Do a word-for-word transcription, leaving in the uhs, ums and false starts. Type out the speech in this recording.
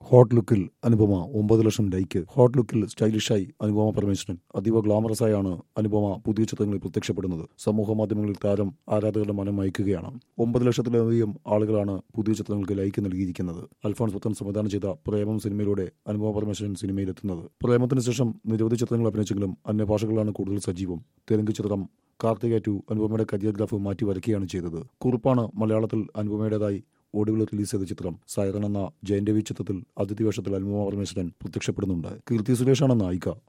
Hot ലുക്കിൽ അനുപമ ഒമ്പത് ലക്ഷം like. Hot ലുക്കിൽ സ്റ്റൈലിഷായി അനുപമ പരമേശ്വരൻ. അതീവ ഗ്ലാമറസായാണ് അനുപമ പുതിയ ചിത്രങ്ങളിൽ പ്രത്യക്ഷപ്പെടുന്നത്. സമൂഹ മാധ്യമങ്ങളിൽ താരം ആരാധകരുടെ മനം മയക്കുകയാണ്. ഒമ്പത് ലക്ഷത്തിലധികം ആളുകളാണ് പുതിയ ചിത്രങ്ങൾക്ക് ലൈക്ക് നൽകിയിരിക്കുന്നത്. അൽഫോൺസ് പുത്തൻ സംവിധാനം ചെയ്ത പ്രേമം സിനിമയിലൂടെ അനുപമ പരമേശ്വരൻ സിനിമയിലെത്തുന്നത്. പ്രേമത്തിന് ശേഷം നിരവധി ചിത്രങ്ങൾ അഭിനയിച്ചെങ്കിലും അന്യഭാഷകളാണ് കൂടുതൽ സജീവം. തെലുങ്ക് ചിത്രം കാർത്തിക ടു അനുപമയുടെ കരിയർ ഗ്രാഫ് മാറ്റി വരയ്ക്കുകയാണ് ചെയ്തത്. കുറുപ്പാണ് മലയാളത്തിൽ അനുപമയുടേതായി ഒടുവിൽ റിലീസ് ചെയ്ത ചിത്രം. സൈറൺ എന്ന ജയന്റ് വി ചിത്രത്തിൽ അതിഥി വേഷത്തിൽ അനുപമ പരമേശ്വരൻ പ്രത്യക്ഷപ്പെടുന്നുണ്ട്. കീർത്തി സുരേഷാണ് നായിക.